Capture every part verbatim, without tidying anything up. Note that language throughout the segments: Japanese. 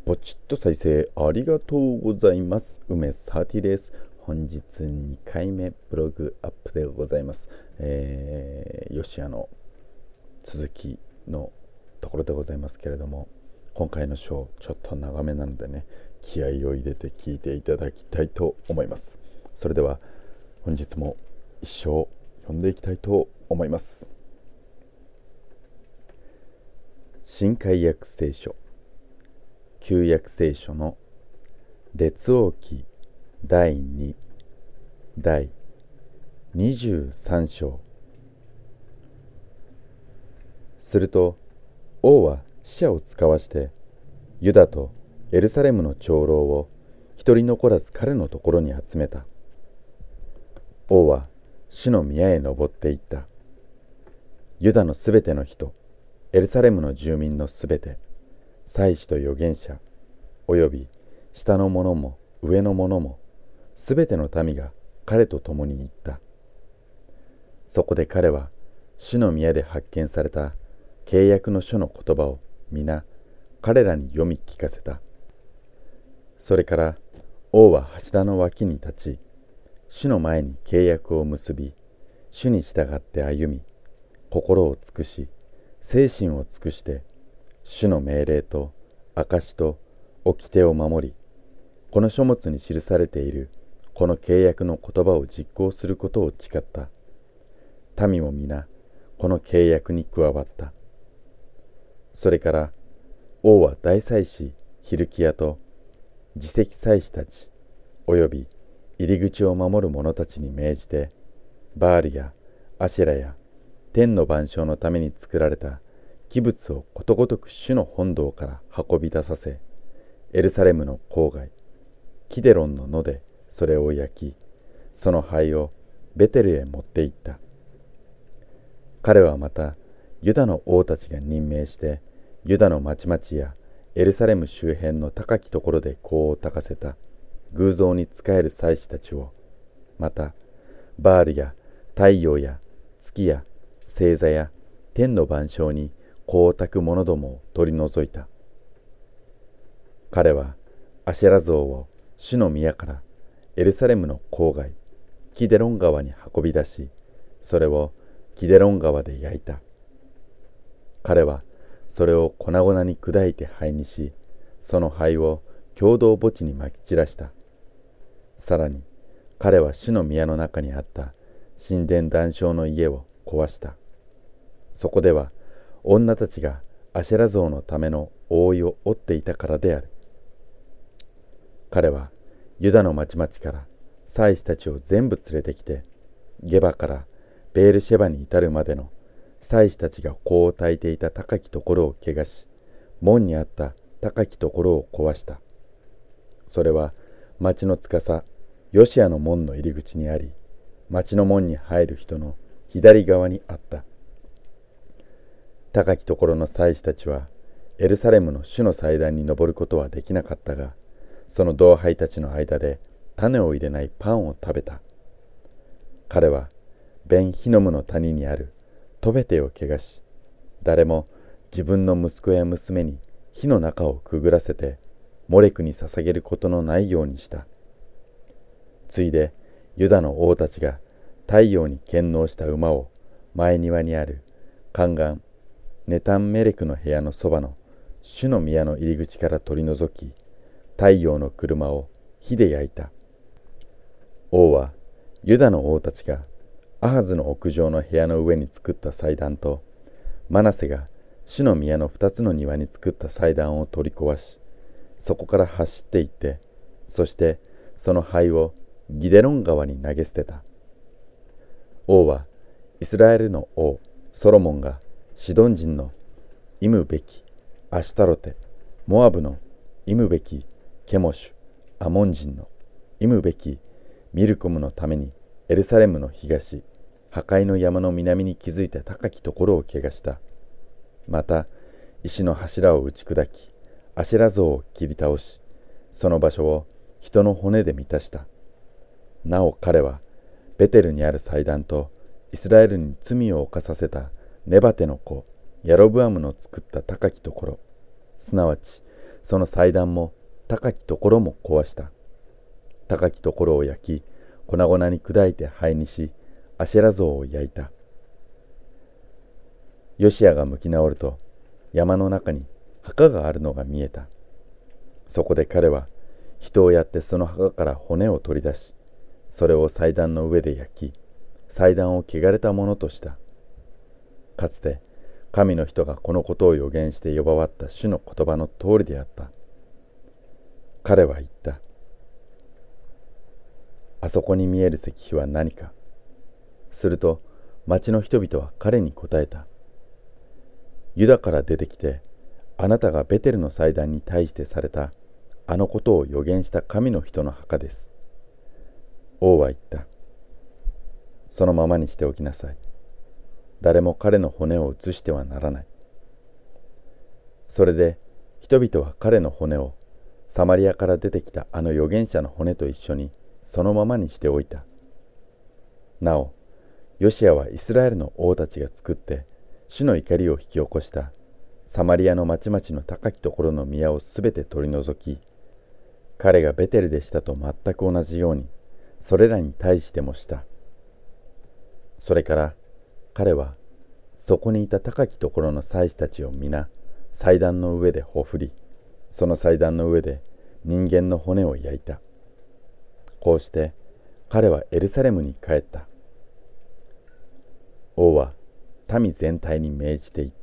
ポチッと再生ありがとうございます。梅サーティです。本日にかいめブログアップでございます。えー、ヨシアの続きのところでございますけれども、今回の章ちょっと長めなのでね、気合を入れて聞いていただきたいと思います。それでは本日も一章読んでいきたいと思います。新海訳聖書、旧約聖書の列王記だいにだいにじゅうさん章。すると王は使者を使わしてユダとエルサレムの長老を一人残らず彼のところに集めた。王は主の宮へ登っていった。ユダのすべての人、エルサレムの住民のすべて、祭司と預言者および下の者も上の者もすべての民が彼と共に行った。そこで彼は主の宮で発見された契約の書の言葉を皆彼らに読み聞かせた。それから王は柱の脇に立ち、主の前に契約を結び、主に従って歩み、心を尽くし精神を尽くして主の命令と証と掟を守り、この書物に記されているこの契約の言葉を実行することを誓った。民も皆この契約に加わった。それから王は大祭司ヒルキヤと次席祭司たちおよび入り口を守る者たちに命じて、バールやアシェラや天の万象のために作られた器物をことごとく主の本堂から運び出させ、エルサレムの郊外キデロンの野でそれを焼き、その灰をベテルへ持って行った。彼はまたユダの王たちが任命してユダの町々やエルサレム周辺の高きところで香を焚かせた偶像に仕える祭司たちを、またバールや太陽や月や星座や天の万象に香を焚く者どもを取り除いた。彼はアシェラ像を主の宮からエルサレムの郊外キデロン川に運び出し、それをキデロン川で焼いた。彼はそれを粉々に砕いて灰にし、その灰を共同墓地にまき散らした。さらに彼は主の宮の中にあった神殿壇鐘の家を壊した。そこでは女たちがアシェラ像のための覆いを織っていたからである。彼はユダの町々から祭司たちを全部連れてきて、ゲバからベールシェバに至るまでの祭司たちが香を焚いていた高きところを汚し、門にあった高きところを壊した。それは町の司ヨシアの門の入り口にあり、町の門に入る人の左側にあった。高きところの祭司たちはエルサレムの主の祭壇に登ることはできなかったが、その同輩たちの間で種を入れないパンを食べた。彼はベンヒノムの谷にあるトベテを汚し、誰も自分の息子や娘に火の中をくぐらせてモレクに捧げることのないようにした。ついでユダの王たちが太陽に献納した馬を前庭にある宦官ネタンメレクの部屋のそばの主の宮の入り口から取り除き、太陽の車を火で焼いた。王はユダの王たちがアハズの屋上の部屋の上に作った祭壇と、マナセが主の宮の二つの庭に作った祭壇を取り壊し、そこから走って行って、そしてその灰をギデロン川に投げ捨てた。王はイスラエルの王ソロモンがシドン人のイムべきアシュタロテ、モアブのイムべきケモシュ、アモン人のイムべきミルコムのためにエルサレムの東、破壊の山の南に築いた高きところを汚した。また石の柱を打ち砕き、アシェラ像を切り倒し、その場所を人の骨で満たした。なお彼はベテルにある祭壇とイスラエルに罪を犯させたネバテの子ヤロブアムの作った高きところ、すなわちその祭壇も高きところも壊した。高きところを焼き、粉々に砕いて灰にし、アシェラ像を焼いた。ヨシアが向き直ると、山の中に墓があるのが見えた。そこで彼は人をやってその墓から骨を取り出し、それを祭壇の上で焼き、祭壇を汚れたものとした。かつて神の人がこのことを予言して呼ばわった主の言葉の通りであった。彼は言った。あそこに見える石碑は何か。すると町の人々は彼に答えた。ユダから出てきて、あなたがベテルの祭壇に対してされたあのことを予言した神の人の墓です。王は言った。そのままにしておきなさい。誰も彼の骨を移してはならない。それで人々は彼の骨をサマリアから出てきたあの預言者の骨と一緒にそのままにしておいた。なお、ヨシアはイスラエルの王たちが作って主の怒りを引き起こしたサマリアの町々の高きところの宮をすべて取り除き、彼がベテルでしたと全く同じようにそれらに対してもした。それから彼はそこにいた高きところの祭司たちを皆祭壇の上でほふり、その祭壇の上で人間の骨を焼いた。こうして彼はエルサレムに帰った。王は民全体に命じていった。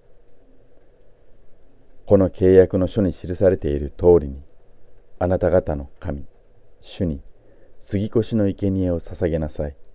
この契約の書に記されている通りに、あなた方の神、主に杉越の生贄を捧げなさい。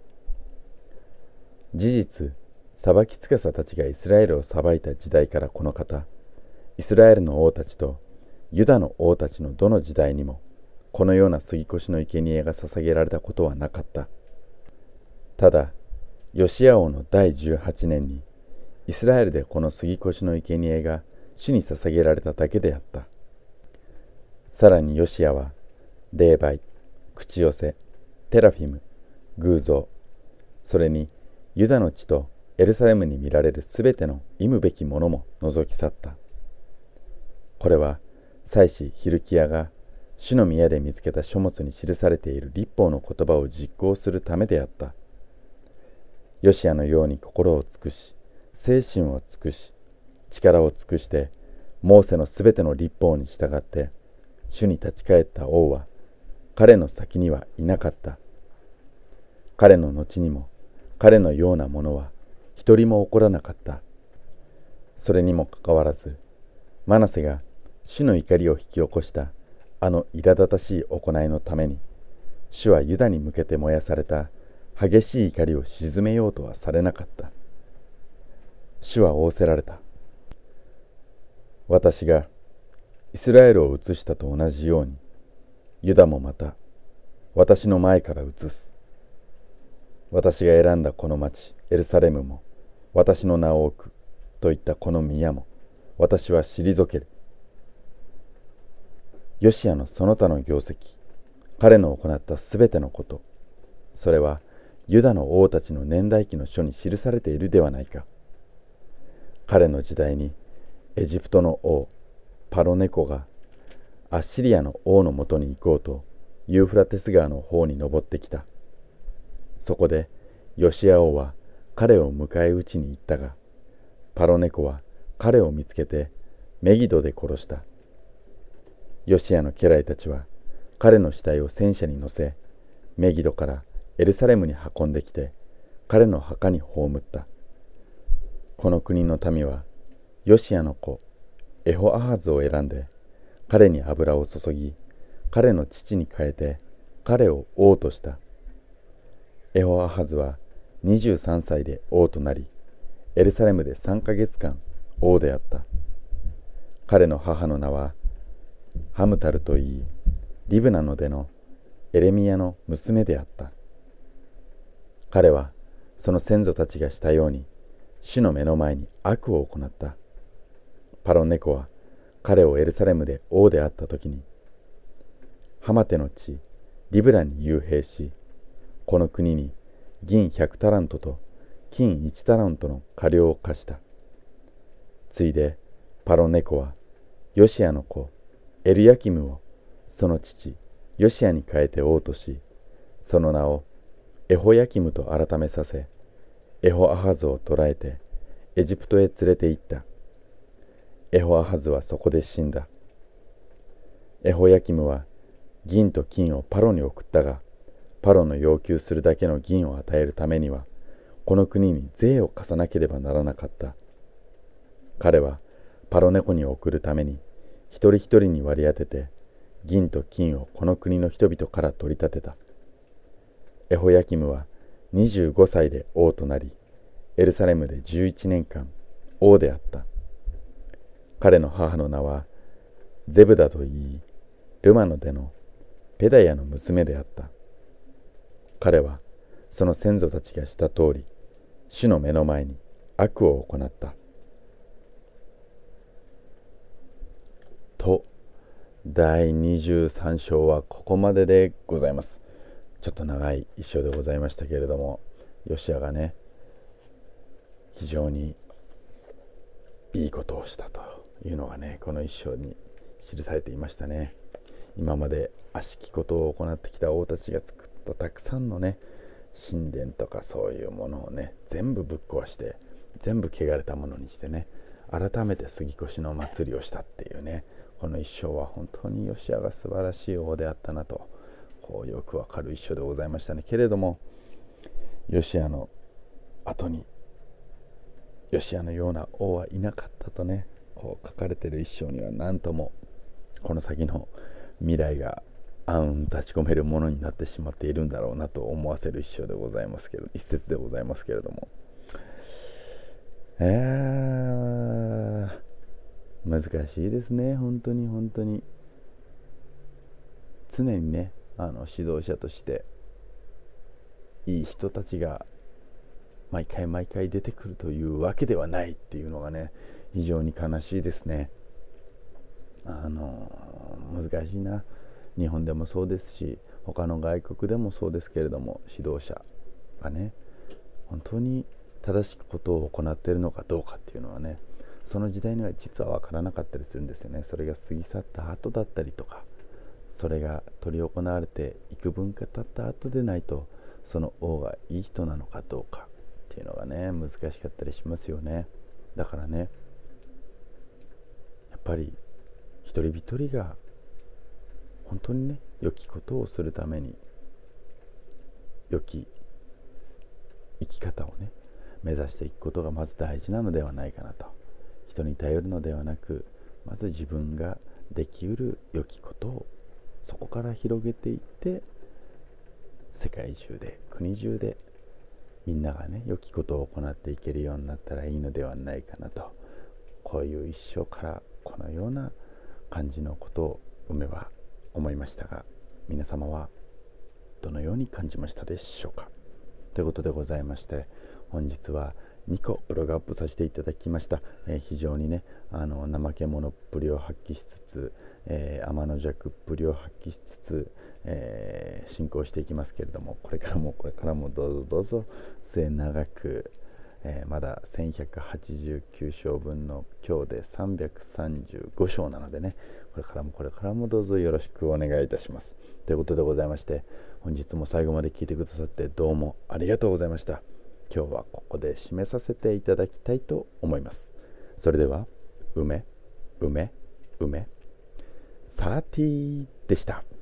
事実、裁き司たちがイスラエルを裁いた時代からこの方、イスラエルの王たちとユダの王たちのどの時代にも、このような杉越の生贄が捧げられたことはなかった。ただ、ヨシア王の第じゅうはちねんに、イスラエルでこの杉越の生贄が主に捧げられただけであった。さらにヨシアは、霊媒、口寄せ、テラフィム、偶像、それにユダの地とエルサレムに見られるすべての忌むべきものも除き去った。これは祭司ヒルキヤが主の宮で見つけた書物に記されている律法の言葉を実行するためであった。ヨシアのように心を尽くし、精神を尽くし、力を尽くして、モーセのすべての律法に従って、主に立ち返った王は、彼の先にはいなかった。彼の後にも、彼のようなものは一人も起こらなかった。それにもかかわらず、マナセが主の怒りを引き起こしたあの苛立たしい行いのために、主はユダに向けて燃やされた激しい怒りを鎮めようとはされなかった。主は仰せられた。私がイスラエルを移したと同じように、ユダもまた私の前から移す。私が選んだこの町エルサレムも、私の名を置くといったこの宮も、私は退ける。ヨシアのその他の業績、彼の行ったすべてのこと、それはユダの王たちの年代記の書に記されているではないか。彼の時代にエジプトの王パロネコがアッシリアの王のもとに行こうとユーフラテス川の方に登ってきた。そこでヨシア王は彼を迎え撃ちに行ったが、パロネコは彼を見つけてメギドで殺した。ヨシアの家来たちは彼の死体を戦車に乗せ、メギドからエルサレムに運んできて彼の墓に葬った。この国の民はヨシアの子エホアハズを選んで彼に油を注ぎ、彼の父に変えて彼を王とした。エホアハズはにじゅうさんさいで王となり、エルサレムでさんかげつかん王であった。彼の母の名はハムタルといい、リブナの出のエレミヤの娘であった。彼はその先祖たちがしたように主の目の前に悪を行った。パロネコは彼をエルサレムで王であったときに、ハマテの地リブラに幽閉し、この国に銀ひゃくタラントと金いちタラントの過料を課した。ついでパロネコはヨシアの子エルヤキムをその父ヨシアに変えて王とし、その名をエホヤキムと改めさせ、エホアハズを捕らえてエジプトへ連れて行った。エホアハズはそこで死んだ。エホヤキムは銀と金をパロに送ったが、パロの要求するだけの銀を与えるためには、この国に税を課さなければならなかった。彼はパロネコに送るために、一人一人に割り当てて、銀と金をこの国の人々から取り立てた。エホヤキムはにじゅうごさいで王となり、エルサレムでじゅういちねんかん王であった。彼の母の名はゼブダといい、ルマの出のペダヤの娘であった。彼はその先祖たちがした通り、主の目の前に悪を行った。と、だいにじゅうさん章はここまででございます。ちょっと長い一章でございましたけれども、ヨシアがね、非常にいいことをしたというのがね、この一章に記されていましたね。今まで悪しきことを行ってきた王たちが作ったたくさんのね、神殿とかそういうものをね、全部ぶっ壊して、全部汚れたものにしてね、改めて杉越の祭りをしたっていうね、この一章は本当にヨシアが素晴らしい王であったなと、こうよくわかる一章でございましたね。けれども、ヨシアの後にヨシアのような王はいなかったとね、こう書かれている一章には何ともこの先の未来が暗雲立ち込めるものになってしまっているんだろうなと思わせる一章でございますけれど、一節でございますけれども、えー、難しいですね。本当に本当に常にね、あの指導者としていい人たちが毎回毎回出てくるというわけではないっていうのがね、非常に悲しいですね。あの難しいな。日本でもそうですし、他の外国でもそうですけれども、指導者がね、本当に正しくことを行っているのかどうかっていうのはね、その時代には実は分からなかったりするんですよね。それが過ぎ去った後だったりとか、それが執り行われて幾分か経った後でないと、その王がいい人なのかどうかっていうのがね、難しかったりしますよね。だからね、やっぱり一人一人が本当にね、良きことをするために良き生き方をね、目指していくことがまず大事なのではないかなと。人に頼るのではなく、まず自分ができうる良きことをそこから広げていって、世界中で国中でみんながね、良きことを行っていけるようになったらいいのではないかなと、こういう一生からこのような感じのことを梅は思いましたが、皆様はどのように感じましたでしょうか。ということでございまして、本日はにこブログアップさせていただきました。えー、非常にね、あの怠け者っぷりを発揮しつつ、えー、天の弱っぷりを発揮しつつ、えー、進行していきますけれども、これからもこれからもどうぞどうぞ末永く、えー、まだせんひゃくはちじゅうきゅう章分の今日でさんびゃくさんじゅうご章なのでね、これからもこれからもどうぞよろしくお願いいたします。ということでございまして、本日も最後まで聞いてくださってどうもありがとうございました。今日はここで締めさせていただきたいと思います。それでは、梅、梅、梅、サーティーでした。